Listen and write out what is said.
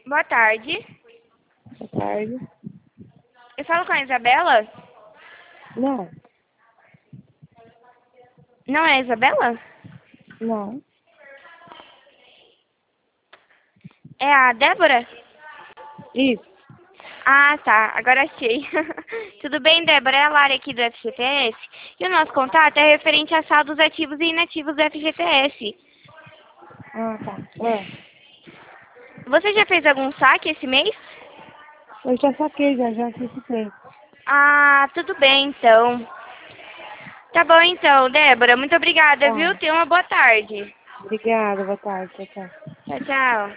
Boa tarde. Boa tarde. Eu falo com a Isabela? Não, Não é a Isabela? não. É a Débora? Isso. Ah, tá. Agora achei. Tudo bem, Débora? É a Lara aqui do FGTS. E o nosso contato é referente a saldos ativos e inativos do FGTS. Ah, tá. Você já fez algum saque esse mês? Eu já saquei, já solicitei. Ah, tudo bem, então. Tá bom, então, Débora. Muito obrigada, viu? Tá. Tenha uma boa tarde. Obrigada, boa tarde. Tchau, tchau. Tchau, tchau.